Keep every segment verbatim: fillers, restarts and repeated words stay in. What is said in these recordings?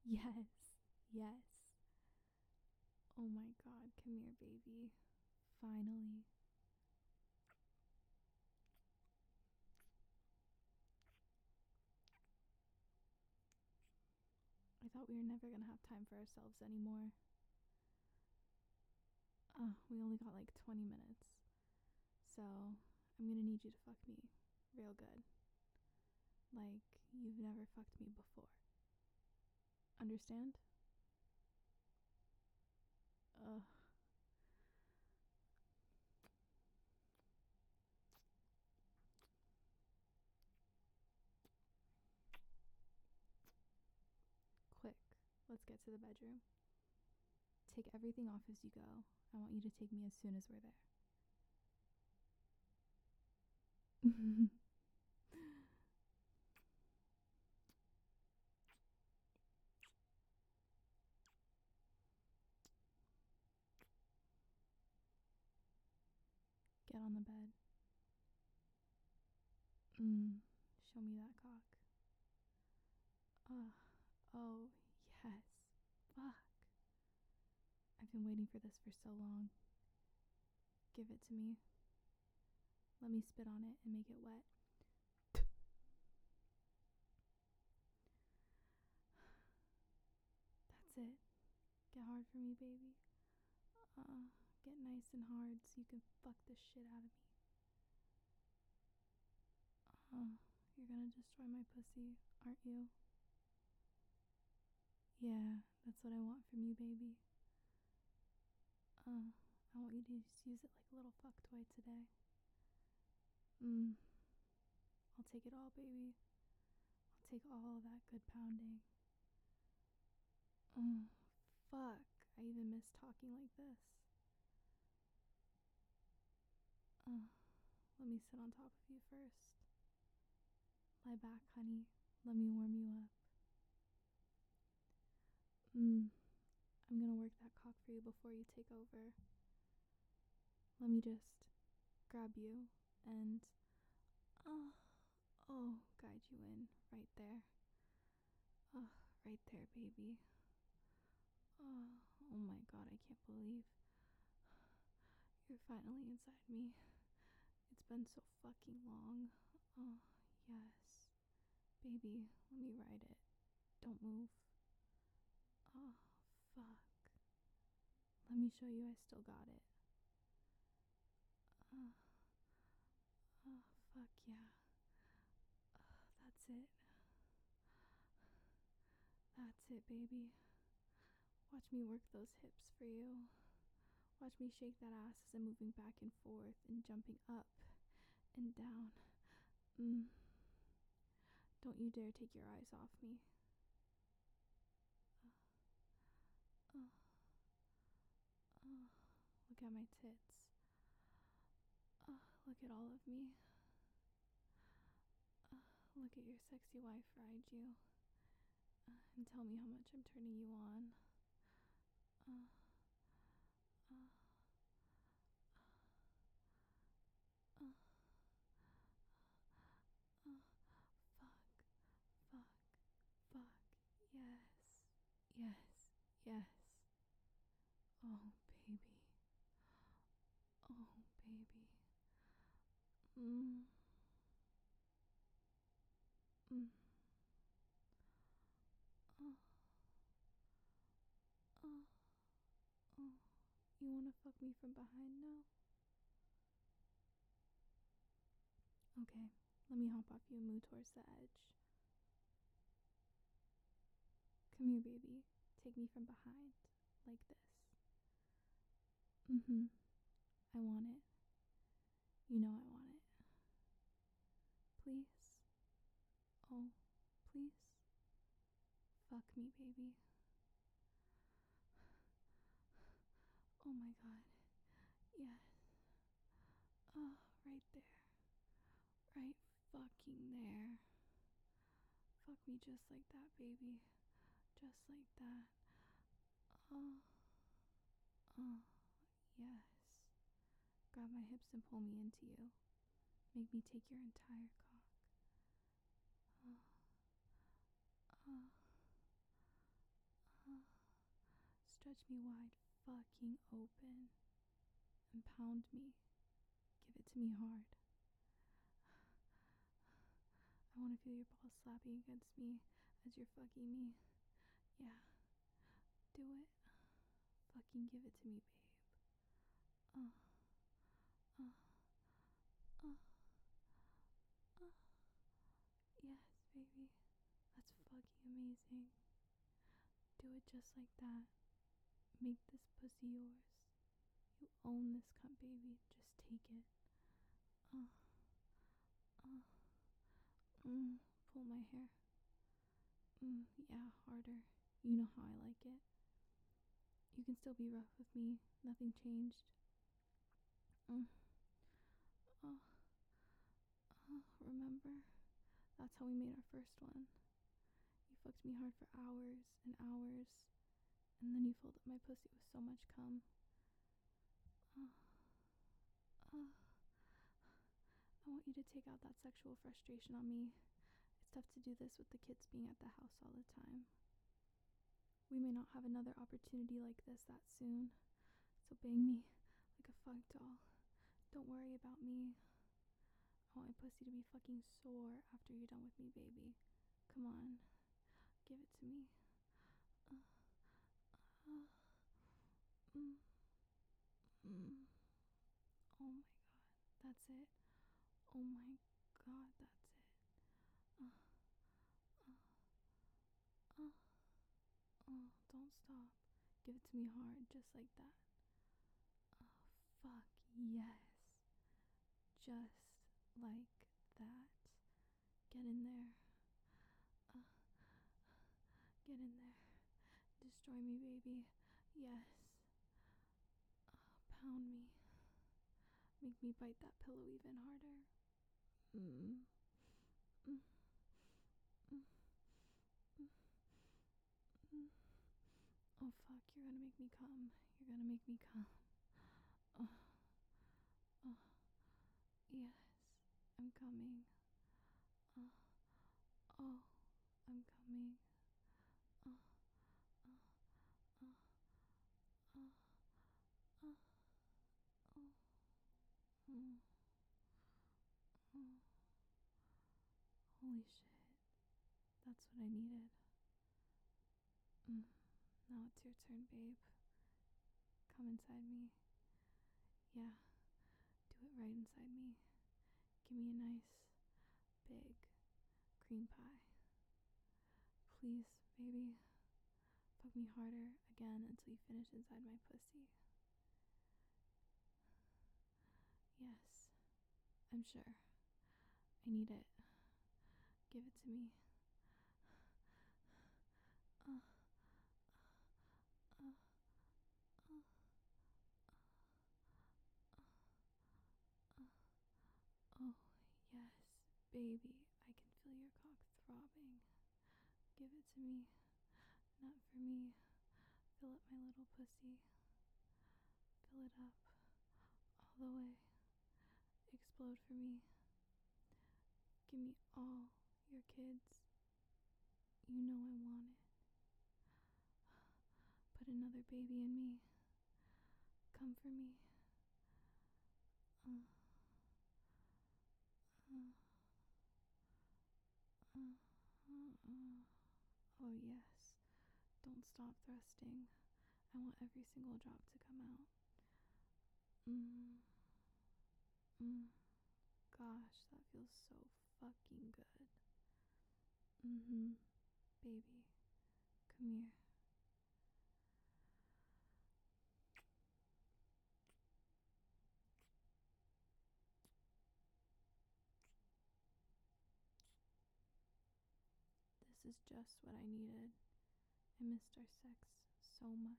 Yes, yes. Oh my god, come here, baby. Finally. I thought we were never gonna have time for ourselves anymore. Uh, we only got like twenty minutes. So, I'm gonna need you to fuck me real good. Like, you've never fucked me before. Understand? Ugh. Quick, let's get to the bedroom. Take everything off as you go. I want you to take me as soon as we're there. Get on the bed. Mmm, show me that cock. Ugh, oh, yes. Fuck. I've been waiting for this for so long. Give it to me. Let me spit on it and make it wet. That's it. Get hard for me, baby. Uh, get nice and hard so you can fuck the shit out of me. Uh, you're gonna destroy my pussy, aren't you? Yeah, that's what I want from you, baby. Uh, I want you to just use it like a little fuck toy today. Mmm. I'll take it all, baby. I'll take all that good pounding. Oh, fuck. I even miss talking like this. Uh, let me sit on top of you first. Lie back, honey. Let me warm you up. Mmm. I'm gonna work that cock for you before you take over. Let me just grab you and, oh, oh, guide you in right there. Oh, right there, baby. Oh, oh my god, I can't believe you're finally inside me. It's been so fucking long. Oh, yes. Baby, let me ride it. Don't move. Oh, fuck. Let me show you I still got it. Oh, oh fuck yeah. Oh, that's it. That's it, baby. Watch me work those hips for you. Watch me shake that ass as I'm moving back and forth and jumping up and down. Mm. Don't you dare take your eyes off me. Oh, oh, oh. Look at my tits. Oh, look at all of me. Oh, look at your sexy wife ride you. Uh, and tell me how much I'm turning you on. Uh, uh, uh, uh, fuck, fuck, fuck. Yes, yes, yes. Oh, baby. Oh, baby. Mm. Mm. Oh, oh, oh. You wanna fuck me from behind now? Okay, let me hop off you and move towards the edge. Come here, baby. Take me from behind, like this. Mm-hmm. I want it. You know I want it. Please. Oh, please. Fuck me, baby. Oh my god. Yes. Oh, right there. Right fucking there. Fuck me just like that, baby. Just like that. Oh. Oh. Yes. Grab my hips and pull me into you. Make me take your entire cock. Oh. Oh. Stretch me wide fucking open and pound me. Give it to me hard. I want to feel your balls slapping against me as you're fucking me. Yeah, do it. Fucking give it to me, babe. Uh, uh, uh, uh. Yes, baby. That's fucking amazing. Do it just like that. Make this pussy yours. You own this cunt, baby. Just take it. Uh, uh, mm, pull my hair. Mm, yeah, harder. You know how I like it. You can still be rough with me. Nothing changed. Mm. Oh, oh, remember? That's how we made our first one. You fucked me hard for hours and hours, and then you filled up my pussy with so much cum. Oh, oh. I want you to take out that sexual frustration on me. It's tough to do this with the kids being at the house all the time. We may not have another opportunity like this that soon, so bang me like a fuck doll. Don't worry about me. I want my pussy to be fucking sore after you're done with me, baby. Come on, give it to me. Uh, uh, mm, mm. Oh my god, that's it. Oh my god, that's it. Uh, uh, uh. Oh, don't stop. Give it to me hard, just like that. Oh, fuck yes. Just like that. Get in there. Uh, get in there. Destroy me, baby. Yes. Uh, pound me. Make me bite that pillow even harder. Mm. Mm. Mm. Mm. Mm. Oh fuck, you're gonna make me come. You're gonna make me come. Oh, oh. Yes, I'm coming. Oh, oh, I'm coming. Oh, oh, oh, oh, oh, oh, oh, oh. Holy shit, that's what I needed. Mm. Now it's your turn, babe. Come inside me. Yeah, do it right inside me. Give me a nice, big cream pie. Please, baby. Fuck me harder again until you finish inside my pussy. Yes, I'm sure. I need it. Give it to me. Uh, uh, uh, uh, uh. Oh, yes, baby. I can feel your cock throbbing. Give it to me. Not for me. Fill up my little pussy. Fill it up. All the way. Explode for me. Give me all your kids. You know I want it. Put another baby in me. Come for me. Uh, uh, uh, uh, uh. Oh, yes. Don't stop thrusting. I want every single drop to come out. Mm. Mm. Gosh, that feels so fucking good. Mm-hmm. Baby, come here. This is just what I needed. I missed our sex so much.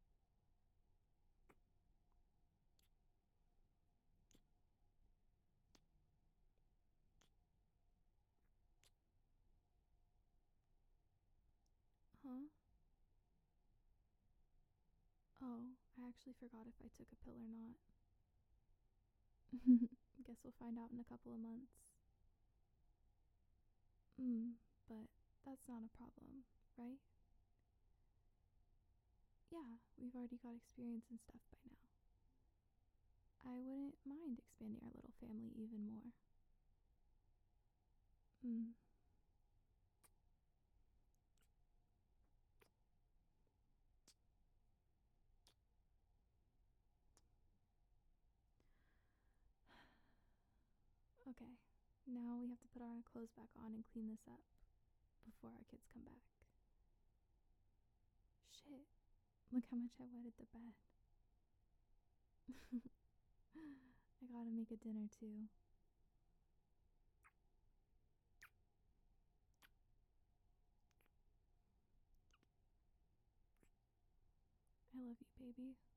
Huh? Oh, I actually forgot if I took a pill or not. Guess we'll find out in a couple of months. Hmm, but that's not a problem, right? Yeah, we've already got experience and stuff by now. I wouldn't mind expanding our little family even more. Hmm. Okay, now we have to put our clothes back on and clean this up before our kids come back. Shit, look how much I wetted the bed. I gotta make a dinner too. I love you, baby.